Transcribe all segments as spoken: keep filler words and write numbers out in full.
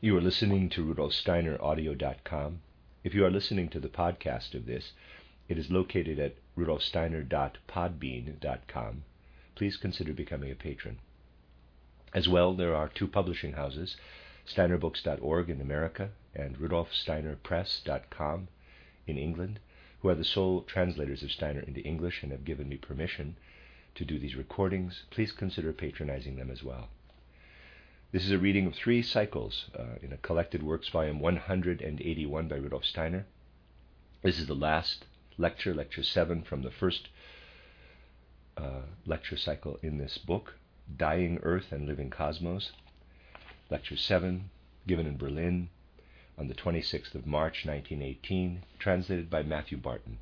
You are listening to Rudolf Steiner Audio dot com. If you are listening to the podcast of this, it is located at Rudolf Steiner dot podbean dot com. Please consider becoming a patron. As well, there are two publishing houses, Steiner Books dot org in America and Rudolf Steiner Press dot com in England, who are the sole translators of Steiner into English and have given me permission to do these recordings. Please consider patronizing them as well. This is a reading of three cycles uh, in a Collected Works, volume one hundred eighty-one by Rudolf Steiner. This is the last lecture, lecture seven from the first uh, lecture cycle in this book, Dying Earth and Living Cosmos. Lecture seven, given in Berlin on the twenty-sixth of March, nineteen eighteen, translated by Matthew Barton.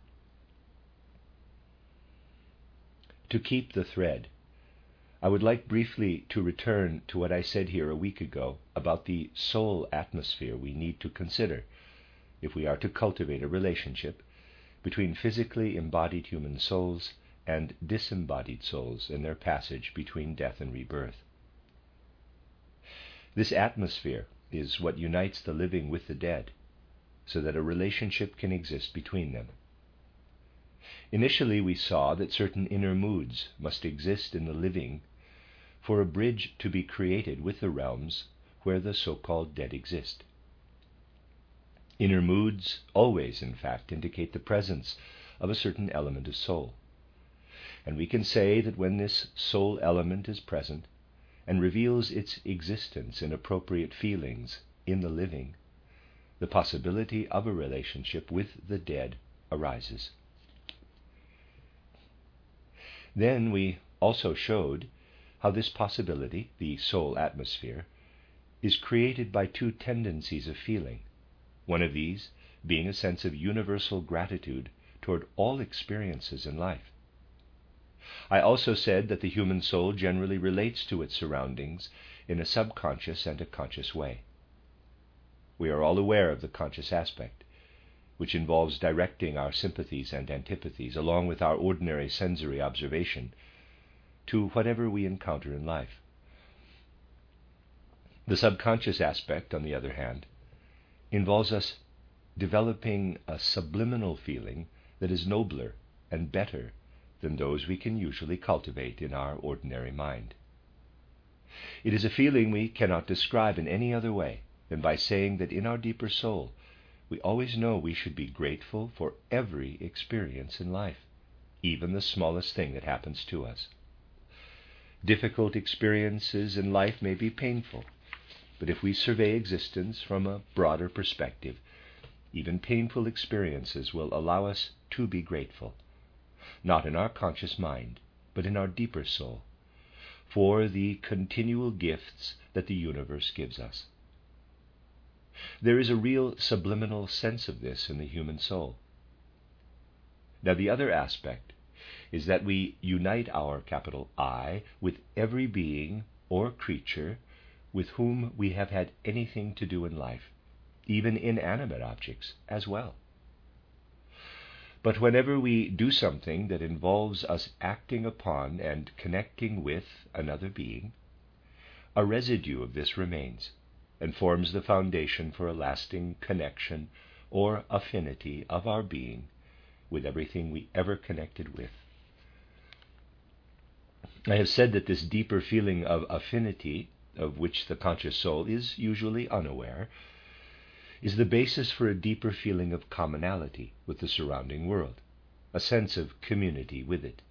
To keep the thread, I would like briefly to return to what I said here a week ago about the soul atmosphere we need to consider if we are to cultivate a relationship between physically embodied human souls and disembodied souls in their passage between death and rebirth. This atmosphere is what unites the living with the dead, so that a relationship can exist between them. Initially, we saw that certain inner moods must exist in the living for a bridge to be created with the realms where the so-called dead exist. Inner moods always, in fact, indicate the presence of a certain element of soul. And we can say that when this soul element is present and reveals its existence in appropriate feelings in the living, the possibility of a relationship with the dead arises. Then we also showed how this possibility, the soul atmosphere, is created by two tendencies of feeling, one of these being a sense of universal gratitude toward all experiences in life. I also said that the human soul generally relates to its surroundings in a subconscious and a conscious way. We are all aware of the conscious aspect, which involves directing our sympathies and antipathies, along with our ordinary sensory observation, to whatever we encounter in life. The subconscious aspect, on the other hand, involves us developing a subliminal feeling that is nobler and better than those we can usually cultivate in our ordinary mind. It is a feeling we cannot describe in any other way than by saying that in our deeper soul we always know we should be grateful for every experience in life, even the smallest thing that happens to us. Difficult experiences in life may be painful, but if we survey existence from a broader perspective, even painful experiences will allow us to be grateful, not in our conscious mind, but in our deeper soul, for the continual gifts that the universe gives us. There is a real subliminal sense of this in the human soul. Now, the other aspect is that we unite our capital I with every being or creature with whom we have had anything to do in life, even inanimate objects as well. But whenever we do something that involves us acting upon and connecting with another being, a residue of this remains and forms the foundation for a lasting connection or affinity of our being with everything we ever connected with. I have said that this deeper feeling of affinity, of which the conscious soul is usually unaware, is the basis for a deeper feeling of commonality with the surrounding world, a sense of community with it.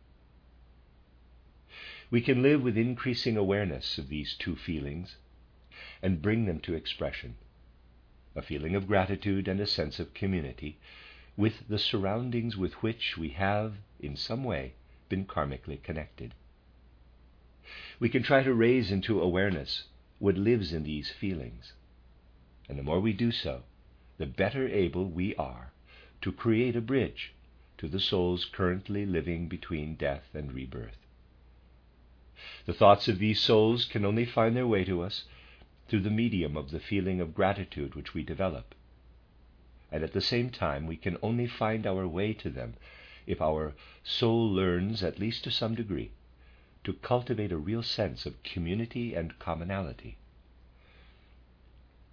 We can live with increasing awareness of these two feelings and bring them to expression, a feeling of gratitude and a sense of community with the surroundings with which we have, in some way, been karmically connected. We can try to raise into awareness what lives in these feelings, and the more we do so, the better able we are to create a bridge to the souls currently living between death and rebirth. The thoughts of these souls can only find their way to us through the medium of the feeling of gratitude which we develop, and at the same time we can only find our way to them if our soul learns, at least to some degree, to cultivate a real sense of community and commonality.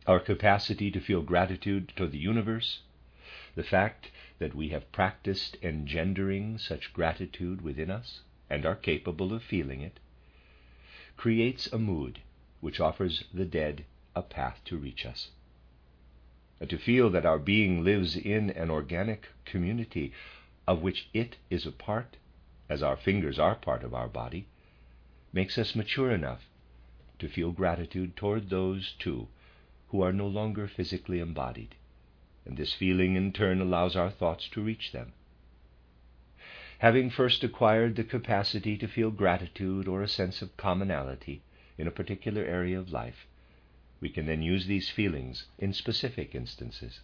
our capacity to feel gratitude toward the universe, the fact that we have practiced engendering such gratitude within us and are capable of feeling it, creates a mood which offers the dead a path to reach us. And to feel that our being lives in an organic community of which it is a part, as our fingers are part of our body, makes us mature enough to feel gratitude toward those, too, who are no longer physically embodied, and this feeling in turn allows our thoughts to reach them. Having first acquired the capacity to feel gratitude or a sense of commonality in a particular area of life, we can then use these feelings in specific instances.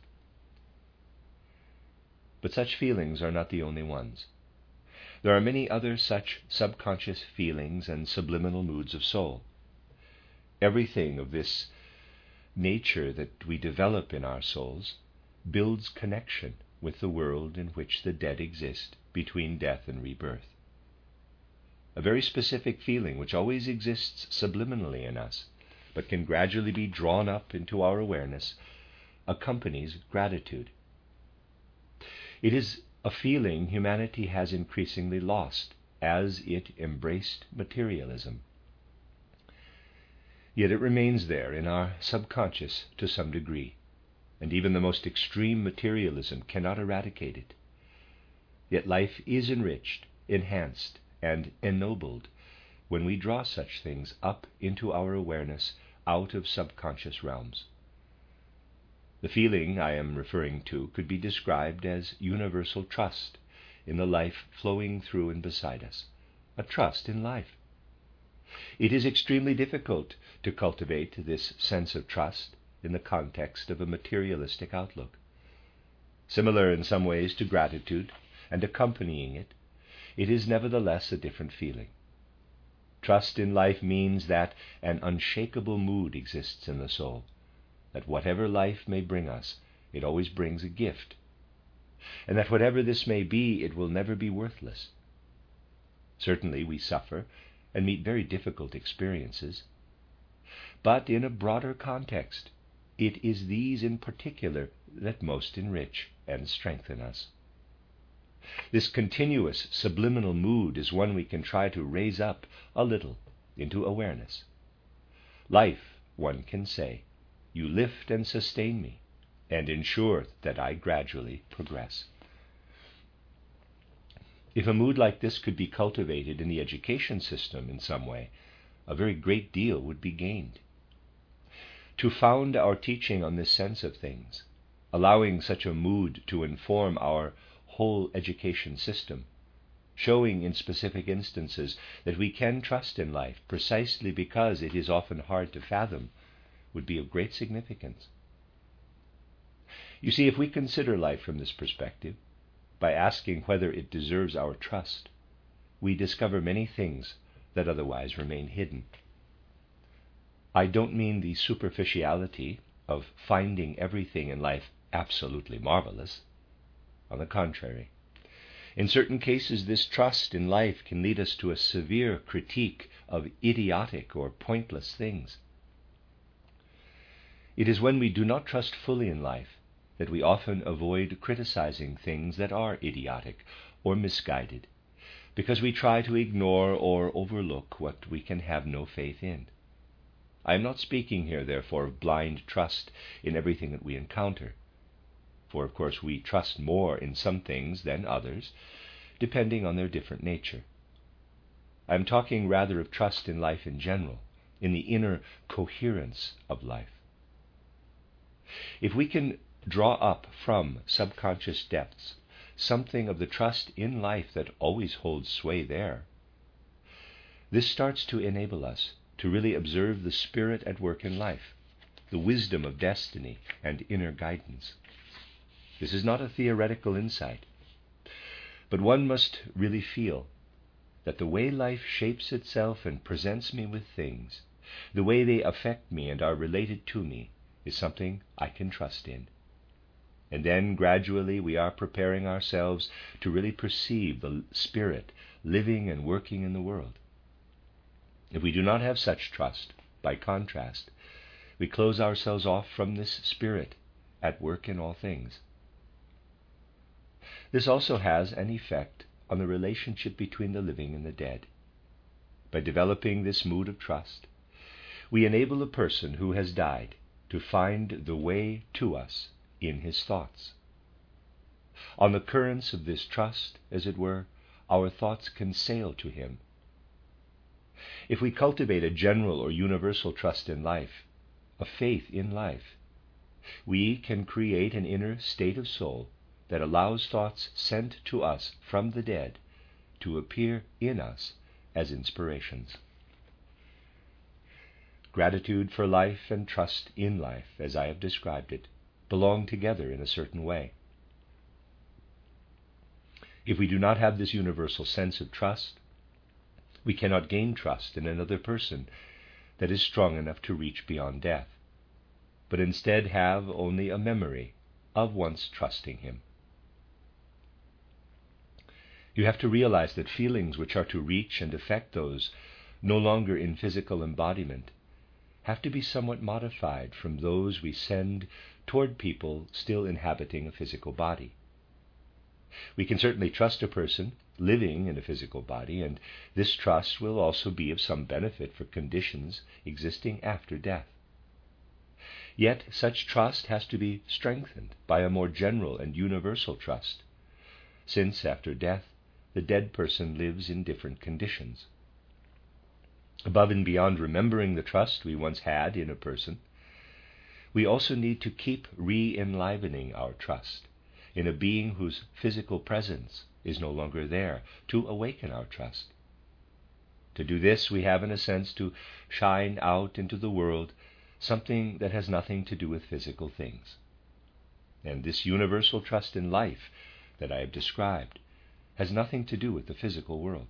But such feelings are not the only ones. There are many other such subconscious feelings and subliminal moods of soul. Everything of this nature that we develop in our souls builds connection with the world in which the dead exist between death and rebirth. A very specific feeling which always exists subliminally in us, but can gradually be drawn up into our awareness, accompanies gratitude. It is a feeling humanity has increasingly lost as it embraced materialism. Yet it remains there in our subconscious to some degree, and even the most extreme materialism cannot eradicate it. Yet life is enriched, enhanced, and ennobled when we draw such things up into our awareness out of subconscious realms. The feeling I am referring to could be described as universal trust in the life flowing through and beside us, a trust in life. It is extremely difficult to cultivate this sense of trust in the context of a materialistic outlook. Similar in some ways to gratitude and accompanying it, it is nevertheless a different feeling. Trust in life means that an unshakable mood exists in the soul, that whatever life may bring us, it always brings a gift, and that whatever this may be, it will never be worthless. Certainly we suffer and meet very difficult experiences, but in a broader context, it is these in particular that most enrich and strengthen us. This continuous subliminal mood is one we can try to raise up a little into awareness. Life, one can say, you lift and sustain me, and ensure that I gradually progress. If a mood like this could be cultivated in the education system in some way, a very great deal would be gained. To found our teaching on this sense of things, allowing such a mood to inform our whole education system, showing in specific instances that we can trust in life precisely because it is often hard to fathom, would be of great significance. You see, if we consider life from this perspective, by asking whether it deserves our trust, we discover many things that otherwise remain hidden. I don't mean the superficiality of finding everything in life absolutely marvelous. On the contrary, in certain cases this trust in life can lead us to a severe critique of idiotic or pointless things. It is when we do not trust fully in life that we often avoid criticizing things that are idiotic or misguided, because we try to ignore or overlook what we can have no faith in. I am not speaking here, therefore, of blind trust in everything that we encounter, for of course we trust more in some things than others, depending on their different nature. I am talking rather of trust in life in general, in the inner coherence of life. If we can draw up from subconscious depths something of the trust in life that always holds sway there, this starts to enable us to really observe the spirit at work in life, the wisdom of destiny and inner guidance. This is not a theoretical insight, but one must really feel that the way life shapes itself and presents me with things, the way they affect me and are related to me, is something I can trust in. And then gradually we are preparing ourselves to really perceive the Spirit living and working in the world. If we do not have such trust, by contrast, We close ourselves off from this spirit at work in all things. This also has an effect on the relationship between the living and the dead. By developing this mood of trust, we enable a person who has died to find the way to us in his thoughts. On the currents of this trust, as it were, our thoughts can sail to him. If we cultivate a general or universal trust in life, a faith in life, we can create an inner state of soul that allows thoughts sent to us from the dead to appear in us as inspirations. Gratitude for life and trust in life, as I have described it, belong together in a certain way. If we do not have this universal sense of trust, we cannot gain trust in another person that is strong enough to reach beyond death, but instead have only a memory of once trusting him. You have to realize that feelings which are to reach and affect those no longer in physical embodiment have to be somewhat modified from those we send toward people still inhabiting a physical body. We can certainly trust a person living in a physical body, and this trust will also be of some benefit for conditions existing after death. Yet such trust has to be strengthened by a more general and universal trust, since after death the dead person lives in different conditions. Above and beyond remembering the trust we once had in a person, we also need to keep re-enlivening our trust in a being whose physical presence is no longer there, to awaken our trust. To do this, we have, in a sense, to shine out into the world something that has nothing to do with physical things. And this universal trust in life that I have described has nothing to do with the physical world.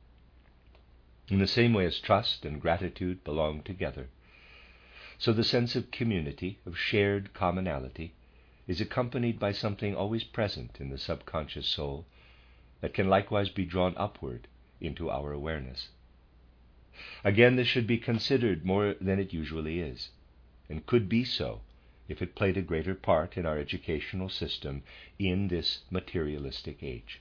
In the same way as trust and gratitude belong together, so the sense of community, of shared commonality, is accompanied by something always present in the subconscious soul that can likewise be drawn upward into our awareness. Again, this should be considered more than it usually is, and could be so if it played a greater part in our educational system in this materialistic age.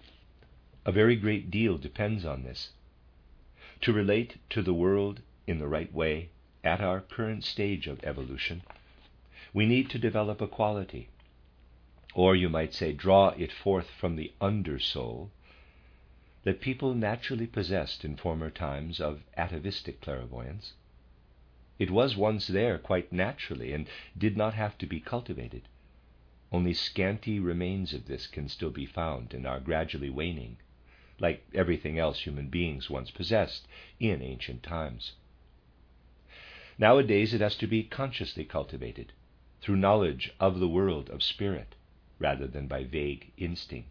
A very great deal depends on this. To relate to the world in the right way at our current stage of evolution, we need to develop a quality, or you might say draw it forth from the undersoul, that people naturally possessed in former times of atavistic clairvoyance. It was once there quite naturally and did not have to be cultivated. Only scanty remains of this can still be found and are gradually waning, like everything else human beings once possessed in ancient times. Nowadays it has to be consciously cultivated, through knowledge of the world of spirit, rather than by vague instinct.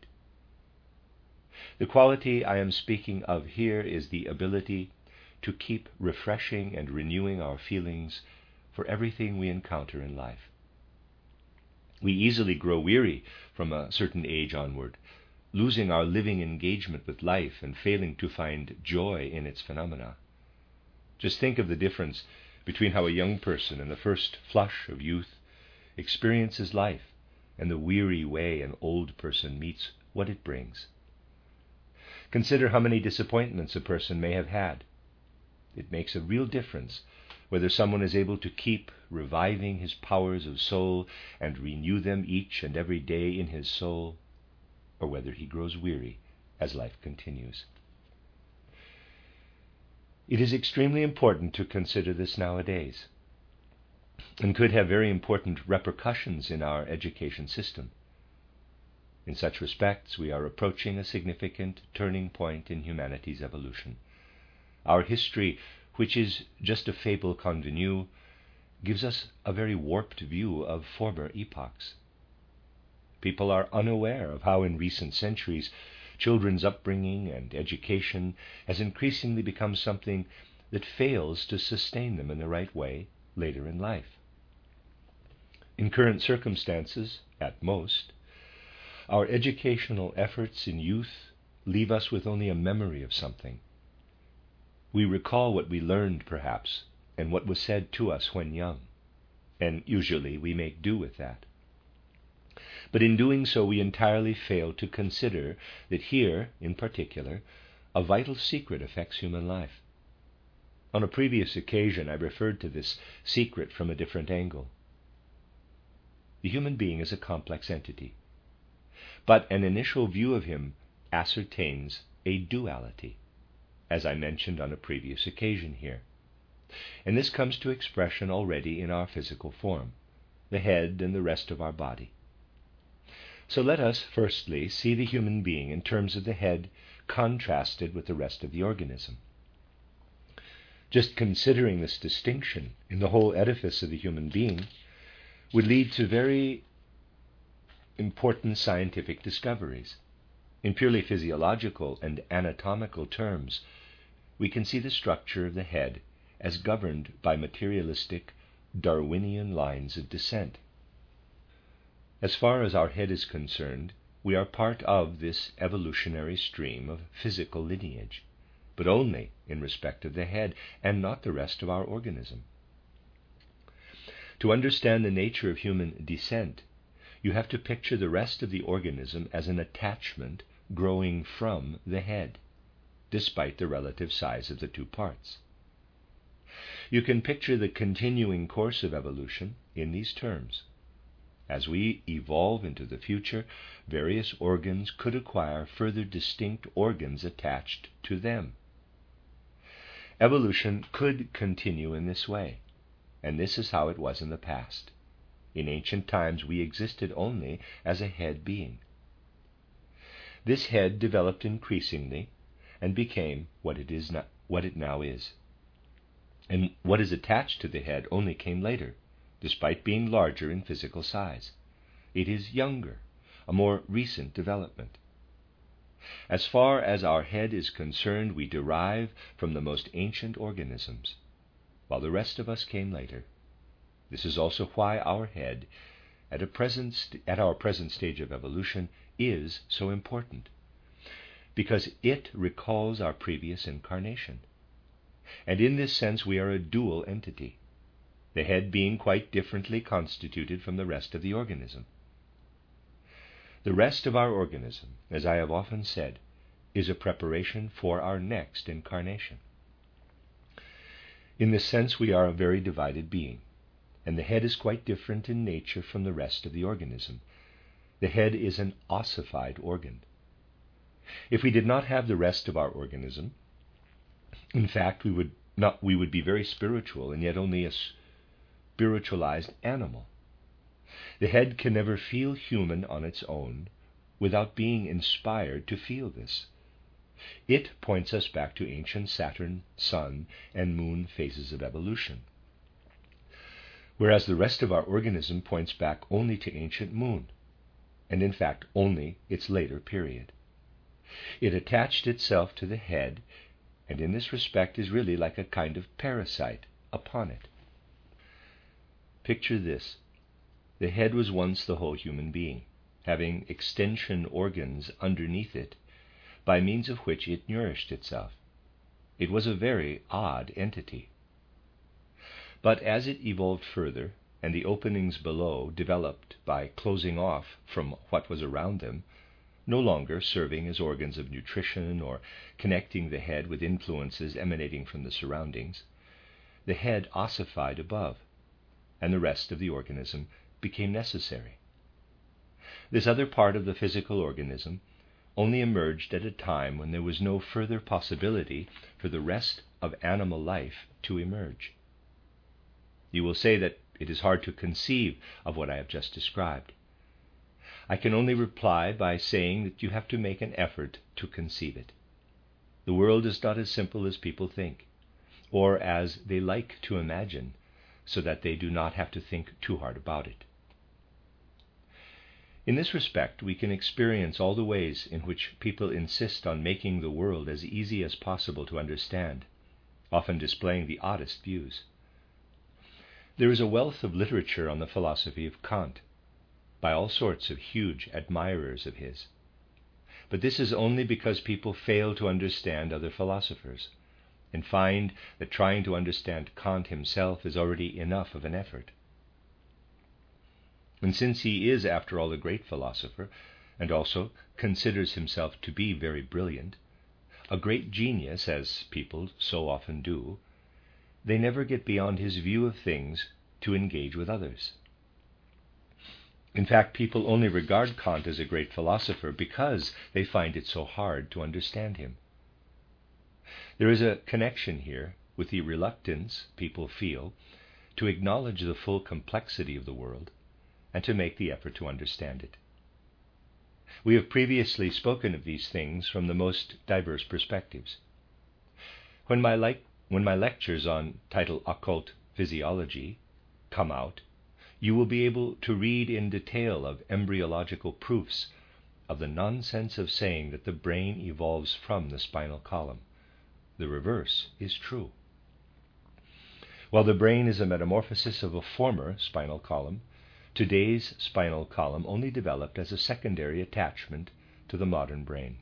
The quality I am speaking of here is the ability to keep refreshing and renewing our feelings for everything we encounter in life. We easily grow weary from a certain age onward, losing our living engagement with life and failing to find joy in its phenomena. Just think of the difference between how a young person in the first flush of youth experiences life and the weary way an old person meets what it brings. Consider how many disappointments a person may have had. It makes a real difference whether someone is able to keep reviving his powers of soul and renew them each and every day in his soul, or whether he grows weary as life continues. It is extremely important to consider this nowadays, and could have very important repercussions in our education system. In such respects, we are approaching a significant turning point in humanity's evolution. Our history, which is just a fable convenue, gives us a very warped view of former epochs. People are unaware of how in recent centuries children's upbringing and education has increasingly become something that fails to sustain them in the right way later in life. In current circumstances, at most, our educational efforts in youth leave us with only a memory of something. We recall what we learned, perhaps, and what was said to us when young, and usually we make do with that. But in doing so, we entirely fail to consider that here, in particular, a vital secret affects human life. On a previous occasion, I referred to this secret from a different angle. The human being is a complex entity, but an initial view of him ascertains a duality, as I mentioned on a previous occasion here. And this comes to expression already in our physical form, the head and the rest of our body. So let us firstly see the human being in terms of the head contrasted with the rest of the organism. Just considering this distinction in the whole edifice of the human being would lead to very important scientific discoveries. In purely physiological and anatomical terms, we can see the structure of the head as governed by materialistic Darwinian lines of descent. As far as our head is concerned, we are part of this evolutionary stream of physical lineage, but only in respect of the head and not the rest of our organism. To understand the nature of human descent, you have to picture the rest of the organism as an attachment growing from the head, despite the relative size of the two parts. You can picture the continuing course of evolution in these terms. As we evolve into the future, various organs could acquire further distinct organs attached to them. Evolution could continue in this way, and this is how it was in the past. In ancient times, we existed only as a head being. This head developed increasingly and became what it is not, what it now is. And what is attached to the head only came later, despite being larger in physical size. It is younger, a more recent development. As far as our head is concerned, we derive from the most ancient organisms, while the rest of us came later. This is also why our head, at, a present st- at our present stage of evolution, is so important, because it recalls our previous incarnation. And in this sense, we are a dual entity, the head being quite differently constituted from the rest of the organism. The rest of our organism, as I have often said, is a preparation for our next incarnation. In this sense, we are a very divided being, and the head is quite different in nature from the rest of the organism. The head is an ossified organ. If we did not have the rest of our organism, in fact, we would not we would be very spiritual and yet only a spiritualized animal. The head can never feel human on its own without being inspired to feel this. It points us back to ancient Saturn, Sun, and Moon phases of evolution, whereas the rest of our organism points back only to ancient Moon, and in fact only its later period. It attached itself to the head, and in this respect is really like a kind of parasite upon it. Picture this. The head was once the whole human being, having extension organs underneath it, by means of which it nourished itself. It was a very odd entity. But as it evolved further, and the openings below developed by closing off from what was around them, no longer serving as organs of nutrition or connecting the head with influences emanating from the surroundings, the head ossified above, and the rest of the organism became necessary. This other part of the physical organism only emerged at a time when there was no further possibility for the rest of animal life to emerge. You will say that it is hard to conceive of what I have just described. I can only reply by saying that you have to make an effort to conceive it. The world is not as simple as people think, or as they like to imagine, so that they do not have to think too hard about it. In this respect, we can experience all the ways in which people insist on making the world as easy as possible to understand, often displaying the oddest views. There is a wealth of literature on the philosophy of Kant, by all sorts of huge admirers of his. But this is only because people fail to understand other philosophers, and find that trying to understand Kant himself is already enough of an effort. And since he is, after all, a great philosopher, and also considers himself to be very brilliant, a great genius, as people so often do, they never get beyond his view of things to engage with others. In fact, people only regard Kant as a great philosopher because they find it so hard to understand him. There is a connection here with the reluctance people feel to acknowledge the full complexity of the world and to make the effort to understand it. We have previously spoken of these things from the most diverse perspectives. When my, le- when my lectures on title Occult Physiology come out, you will be able to read in detail of embryological proofs of the nonsense of saying that the brain evolves from the spinal column. The reverse is true. While the brain is a metamorphosis of a former spinal column, today's spinal column only developed as a secondary attachment to the modern brain.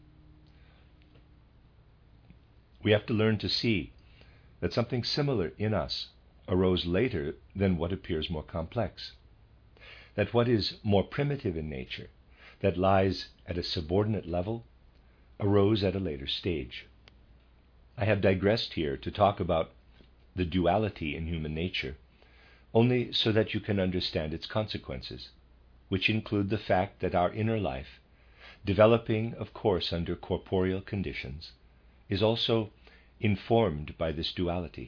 We have to learn to see that something similar in us arose later than what appears more complex, that what is more primitive in nature, that lies at a subordinate level, arose at a later stage. I have digressed here to talk about the duality in human nature, only so that you can understand its consequences, which include the fact that our inner life, developing, of course, under corporeal conditions, is also informed by this duality.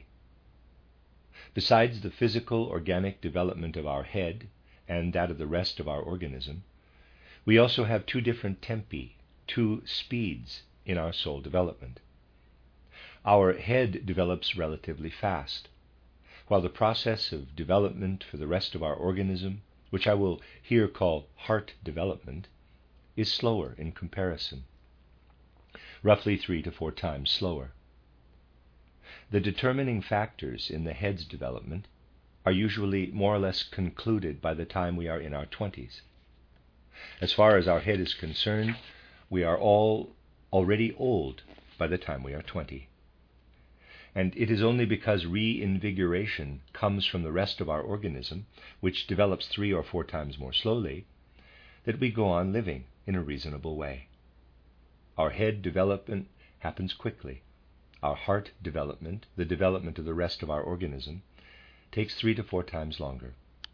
Besides the physical, organic development of our head and that of the rest of our organism, we also have two different tempi, two speeds in our soul development. Our head develops relatively fast, while the process of development for the rest of our organism, which I will here call heart development, is slower in comparison, roughly three to four times slower. The determining factors in the head's development are usually more or less concluded by the time we are in our twenties. As far as our head is concerned, we are all already old by the time we are twenty. And it is only because reinvigoration comes from the rest of our organism, which develops three or four times more slowly, that we go on living in a reasonable way. Our head development happens quickly. Our heart development, the development of the rest of our organism, takes three to four times longer.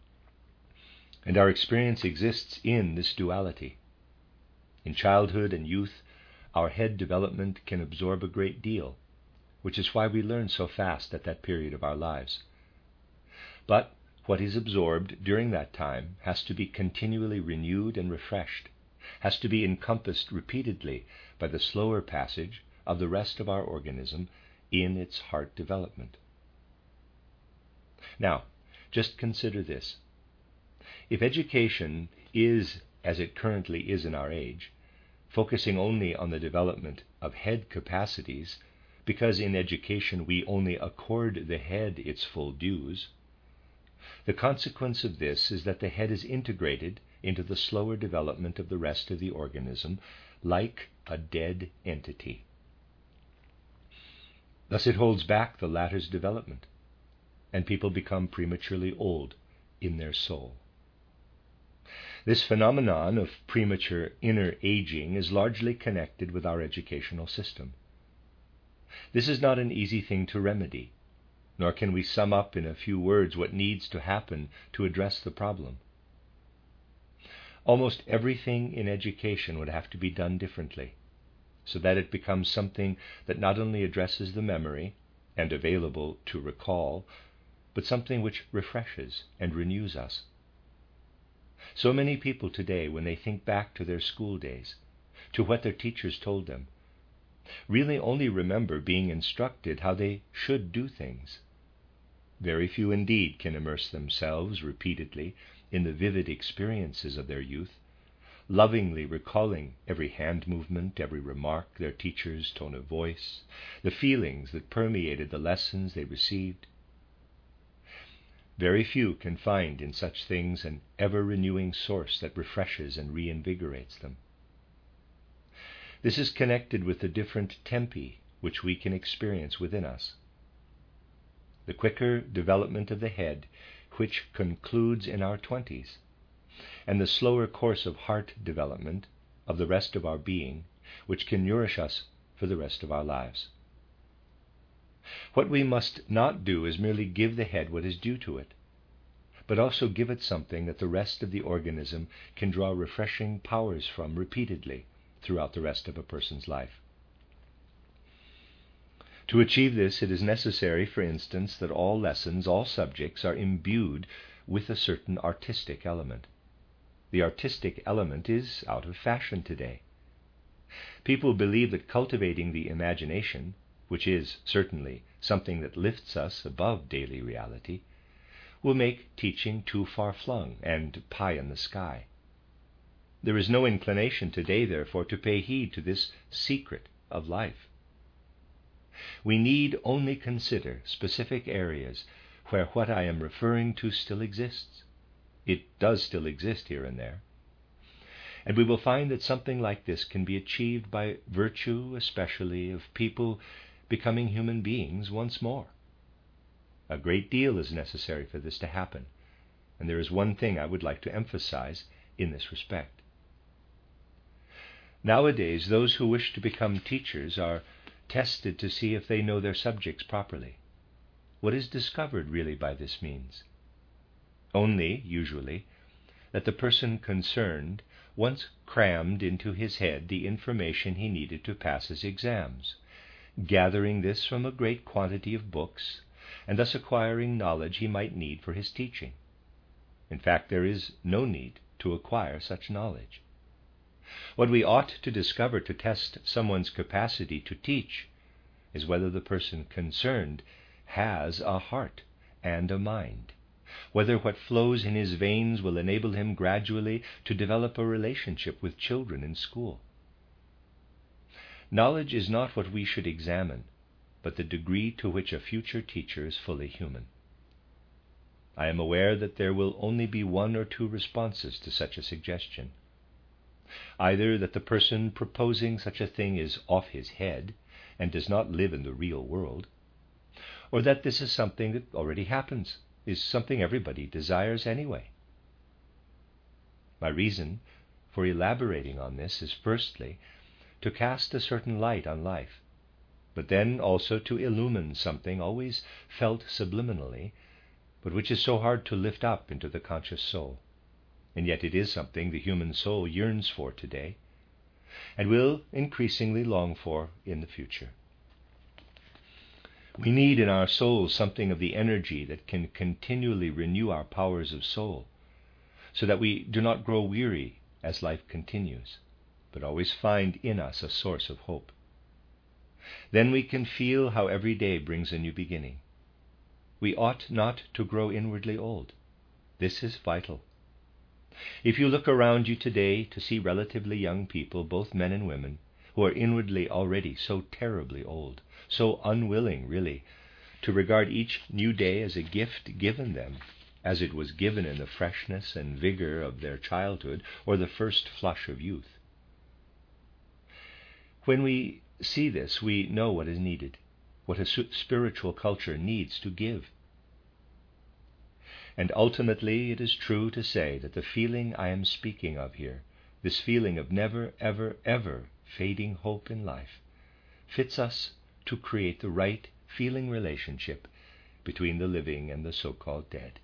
And our experience exists in this duality. In childhood and youth, our head development can absorb a great deal, which is why we learn so fast at that period of our lives. But what is absorbed during that time has to be continually renewed and refreshed, has to be encompassed repeatedly by the slower passage of the rest of our organism in its heart development. Now, just consider this. If education is, as it currently is in our age, focusing only on the development of head capacities, because in education we only accord the head its full dues, the consequence of this is that the head is integrated into the slower development of the rest of the organism like a dead entity. Thus it holds back the latter's development, and people become prematurely old in their soul. This phenomenon of premature inner aging is largely connected with our educational system. This is not an easy thing to remedy, nor can we sum up in a few words what needs to happen to address the problem. Almost everything in education would have to be done differently, so that it becomes something that not only addresses the memory and available to recall, but something which refreshes and renews us. So many people today, when they think back to their school days, to what their teachers told them, really only remember being instructed how they should do things. Very few indeed can immerse themselves repeatedly in the vivid experiences of their youth, lovingly recalling every hand movement, every remark, their teacher's tone of voice, the feelings that permeated the lessons they received. Very few can find in such things an ever-renewing source that refreshes and reinvigorates them. This is connected with the different tempi which we can experience within us. The quicker development of the head, which concludes in our twenties, and the slower course of heart development of the rest of our being, which can nourish us for the rest of our lives. What we must not do is merely give the head what is due to it, but also give it something that the rest of the organism can draw refreshing powers from repeatedly throughout the rest of a person's life. To achieve this, it is necessary, for instance, that all lessons, all subjects are imbued with a certain artistic element. The artistic element is out of fashion today. People believe that cultivating the imagination, which is certainly something that lifts us above daily reality, will make teaching too far-flung and pie in the sky. There is no inclination today, therefore, to pay heed to this secret of life. We need only consider specific areas where what I am referring to still exists. It does still exist here and there. And we will find that something like this can be achieved by virtue, especially of people becoming human beings once more. A great deal is necessary for this to happen, and there is one thing I would like to emphasize in this respect. Nowadays, those who wish to become teachers are tested to see if they know their subjects properly. What is discovered really by this means? Only, usually, that the person concerned once crammed into his head the information he needed to pass his exams, gathering this from a great quantity of books, and thus acquiring knowledge he might need for his teaching. In fact, there is no need to acquire such knowledge. What we ought to discover to test someone's capacity to teach is whether the person concerned has a heart and a mind, whether what flows in his veins will enable him gradually to develop a relationship with children in school. Knowledge is not what we should examine, but the degree to which a future teacher is fully human. I am aware that there will only be one or two responses to such a suggestion. Either that the person proposing such a thing is off his head and does not live in the real world, or that this is something that already happens, is something everybody desires anyway. My reason for elaborating on this is firstly to cast a certain light on life, but then also to illumine something always felt subliminally, but which is so hard to lift up into the conscious soul. And yet it is something the human soul yearns for today, and will increasingly long for in the future. We need in our souls something of the energy that can continually renew our powers of soul, so that we do not grow weary as life continues, but always find in us a source of hope. Then we can feel how every day brings a new beginning. We ought not to grow inwardly old. This is vital. If you look around you today to see relatively young people, both men and women, who are inwardly already so terribly old, so unwilling, really, to regard each new day as a gift given them, as it was given in the freshness and vigor of their childhood or the first flush of youth. When we see this, we know what is needed, what a spiritual culture needs to give. And ultimately, it is true to say that the feeling I am speaking of here, this feeling of never, ever, ever fading hope in life, fits us to create the right feeling relationship between the living and the so-called dead.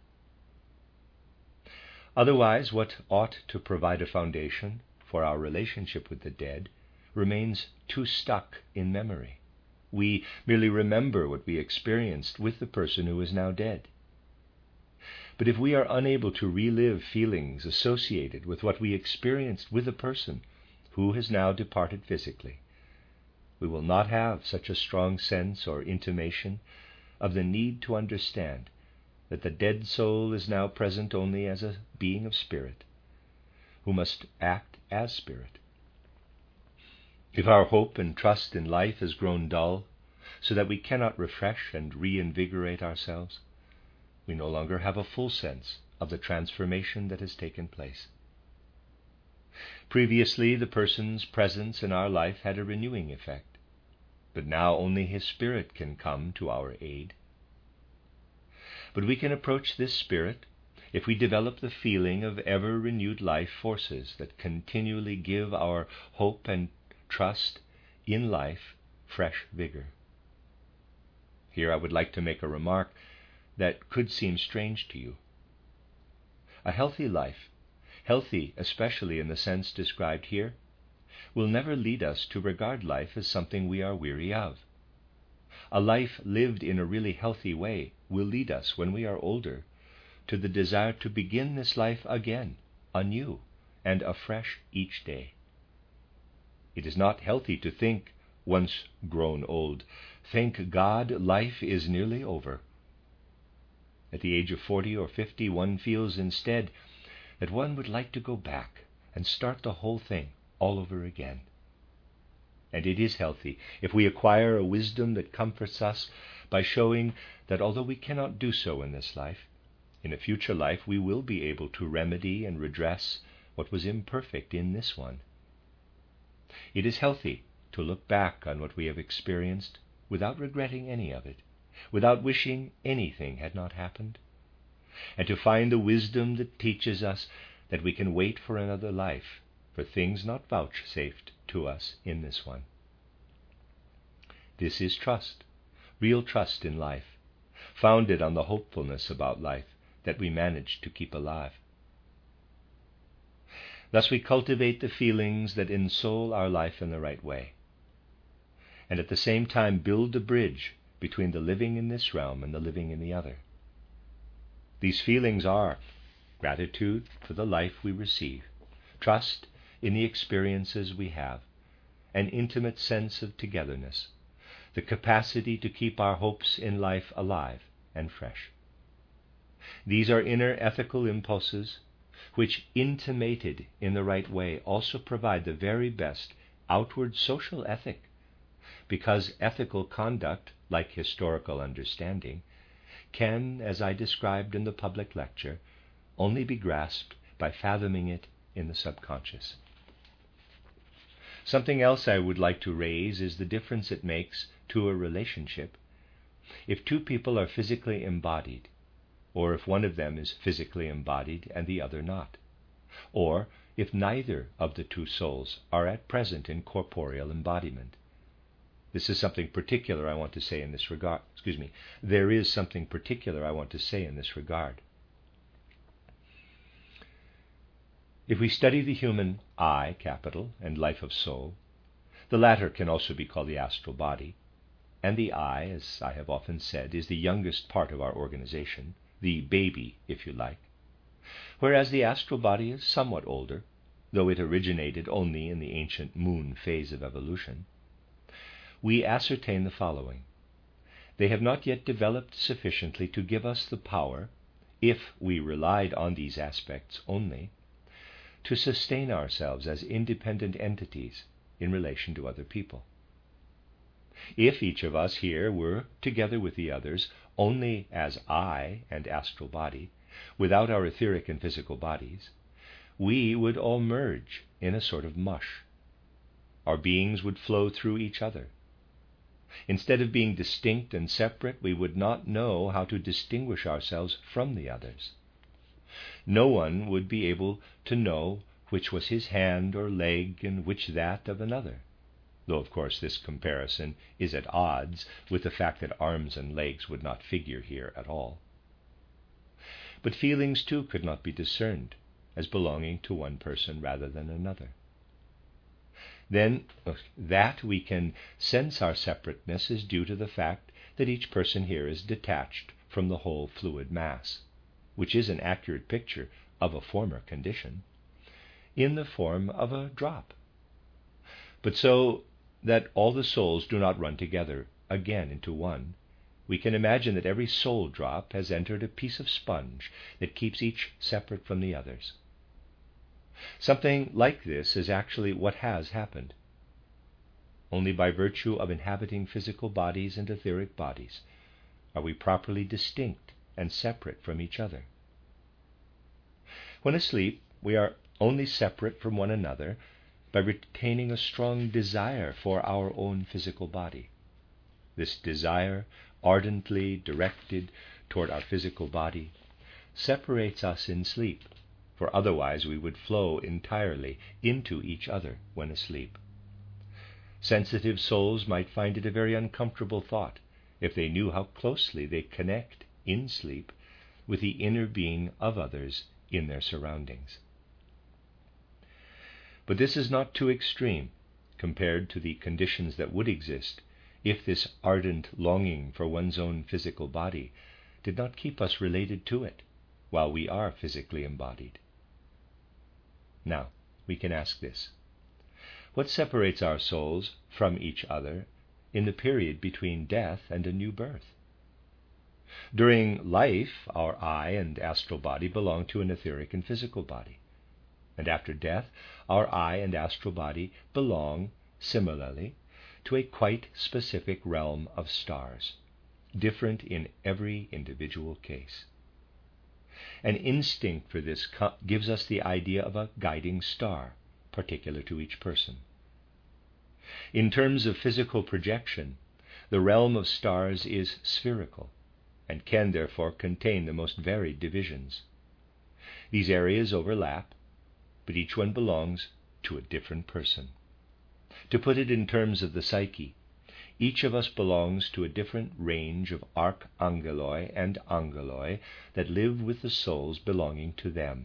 Otherwise, what ought to provide a foundation for our relationship with the dead remains too stuck in memory. We merely remember what we experienced with the person who is now dead. But if we are unable to relive feelings associated with what we experienced with a person who has now departed physically, we will not have such a strong sense or intimation of the need to understand that the dead soul is now present only as a being of spirit, who must act as spirit. If our hope and trust in life has grown dull, so that we cannot refresh and reinvigorate ourselves, we no longer have a full sense of the transformation that has taken place. Previously, the person's presence in our life had a renewing effect, but now only his spirit can come to our aid. But we can approach this spirit if we develop the feeling of ever-renewed life forces that continually give our hope and trust in life fresh vigor. Here I would like to make a remark that could seem strange to you. A healthy life, healthy especially in the sense described here, will never lead us to regard life as something we are weary of. A life lived in a really healthy way will lead us, when we are older, to the desire to begin this life again, anew, and afresh each day. It is not healthy to think, once grown old, thank God life is nearly over. At the age of forty or fifty, one feels instead that one would like to go back and start the whole thing all over again. And it is healthy if we acquire a wisdom that comforts us by showing that although we cannot do so in this life, in a future life we will be able to remedy and redress what was imperfect in this one. It is healthy to look back on what we have experienced without regretting any of it, without wishing anything had not happened, and to find the wisdom that teaches us that we can wait for another life, for things not vouchsafed to us in this one. This is trust, real trust in life, founded on the hopefulness about life that we manage to keep alive. Thus we cultivate the feelings that ensoul our life in the right way, and at the same time build a bridge between the living in this realm and the living in the other. These feelings are gratitude for the life we receive, trust in the experiences we have, an intimate sense of togetherness, the capacity to keep our hopes in life alive and fresh. These are inner ethical impulses which, intimated in the right way, also provide the very best outward social ethic, because ethical conduct, like historical understanding, can, as I described in the public lecture, only be grasped by fathoming it in the subconscious. Something else I would like to raise is the difference it makes to a relationship if two people are physically embodied, or if one of them is physically embodied and the other not, or if neither of the two souls are at present in corporeal embodiment. This is something particular I want to say in this regard. Excuse me. There is something particular I want to say in this regard. If we study the human I, capital, and life of soul, the latter can also be called the astral body, and the I, as I have often said, is the youngest part of our organization, the baby, if you like, whereas the astral body is somewhat older, though it originated only in the ancient moon phase of evolution. We ascertain the following. They have not yet developed sufficiently to give us the power, if we relied on these aspects only, to sustain ourselves as independent entities in relation to other people. If each of us here were, together with the others, only as I and astral body, without our etheric and physical bodies, we would all merge in a sort of mush. Our beings would flow through each other. Instead of being distinct and separate, we would not know how to distinguish ourselves from the others. No one would be able to know which was his hand or leg and which that of another, though of course this comparison is at odds with the fact that arms and legs would not figure here at all. But feelings too could not be discerned as belonging to one person rather than another. Then that we can sense our separateness is due to the fact that each person here is detached from the whole fluid mass, which is an accurate picture of a former condition, in the form of a drop. But so that all the souls do not run together again into one, we can imagine that every soul drop has entered a piece of sponge that keeps each separate from the others. Something like this is actually what has happened. Only by virtue of inhabiting physical bodies and etheric bodies are we properly distinct and separate from each other. When asleep, we are only separate from one another by retaining a strong desire for our own physical body. This desire, ardently directed toward our physical body, separates us in sleep, for otherwise we would flow entirely into each other when asleep. Sensitive souls might find it a very uncomfortable thought if they knew how closely they connect in sleep with the inner being of others in their surroundings. But this is not too extreme compared to the conditions that would exist if this ardent longing for one's own physical body did not keep us related to it while we are physically embodied. Now, we can ask this: what separates our souls from each other in the period between death and a new birth? During life, our I and astral body belong to an etheric and physical body. And after death, our I and astral body belong, similarly, to a quite specific realm of stars, different in every individual case. An instinct for this co- gives us the idea of a guiding star, particular to each person. In terms of physical projection, the realm of stars is spherical, and can therefore contain the most varied divisions. These areas overlap, but each one belongs to a different person. To put it in terms of the psyche, each of us belongs to a different range of archangeloi and angeloi that live with the souls belonging to them.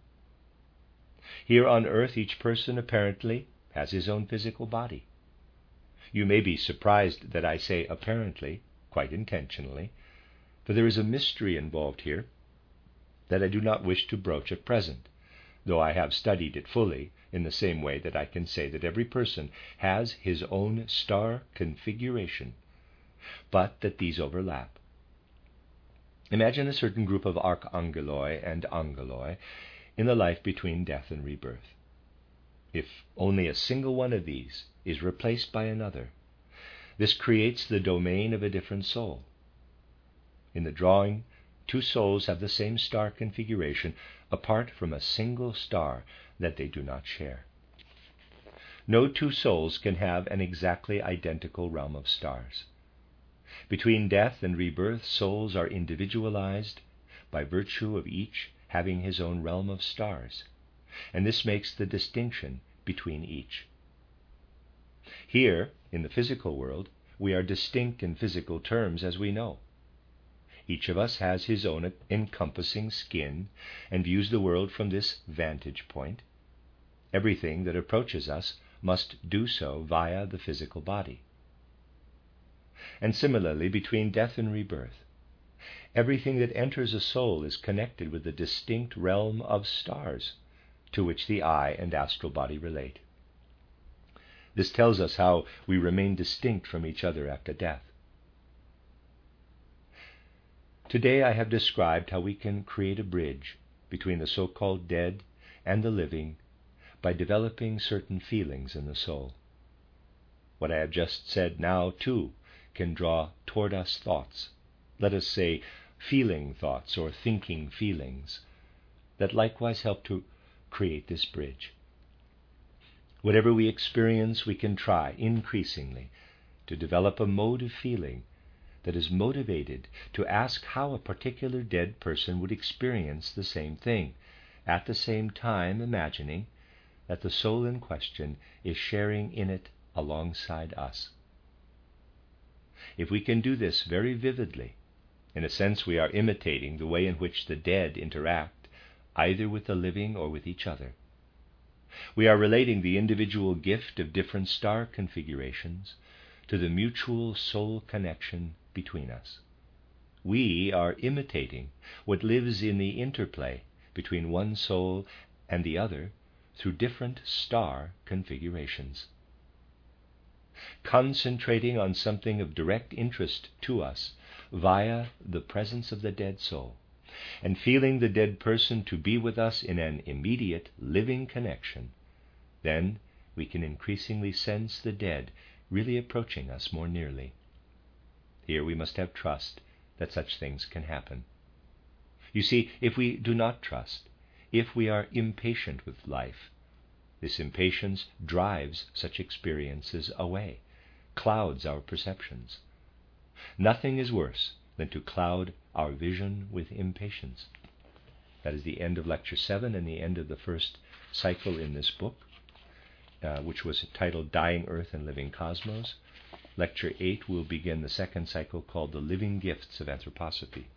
Here on earth, each person apparently has his own physical body. You may be surprised that I say apparently, quite intentionally, for there is a mystery involved here that I do not wish to broach at present, though I have studied it fully in the same way that I can say that every person has his own star configuration, but that these overlap. Imagine a certain group of archangeloi and angeloi in the life between death and rebirth. If only a single one of these is replaced by another, this creates the domain of a different soul. In the drawing, two souls have the same star configuration apart from a single star that they do not share. No two souls can have an exactly identical realm of stars. Between death and rebirth, souls are individualized by virtue of each having his own realm of stars, and this makes the distinction between each. Here, in the physical world, we are distinct in physical terms, as we know. Each of us has his own encompassing skin and views the world from this vantage point. Everything that approaches us must do so via the physical body. And similarly, between death and rebirth, everything that enters a soul is connected with a distinct realm of stars to which the I and astral body relate. This tells us how we remain distinct from each other after death. Today I have described how we can create a bridge between the so-called dead and the living by developing certain feelings in the soul. What I have just said now, too, can draw toward us thoughts, let us say feeling thoughts or thinking feelings, that likewise help to create this bridge. Whatever we experience, we can try increasingly to develop a mode of feeling that is motivated to ask how a particular dead person would experience the same thing, at the same time imagining that the soul in question is sharing in it alongside us. If we can do this very vividly, in a sense we are imitating the way in which the dead interact either with the living or with each other. We are relating the individual gift of different star configurations to the mutual soul connection between us. We are imitating what lives in the interplay between one soul and the other through different star configurations. Concentrating on something of direct interest to us via the presence of the dead soul, and feeling the dead person to be with us in an immediate living connection, then we can increasingly sense the dead really approaching us more nearly. Here we must have trust that such things can happen. You see, if we do not trust, if we are impatient with life, this impatience drives such experiences away, clouds our perceptions. Nothing is worse than to cloud our vision with impatience. That is the end of Lecture seven and the end of the first cycle in this book, uh, which was titled Dying Earth and Living Cosmos. Lecture eight will begin the second cycle called The Living Gifts of Anthroposophy.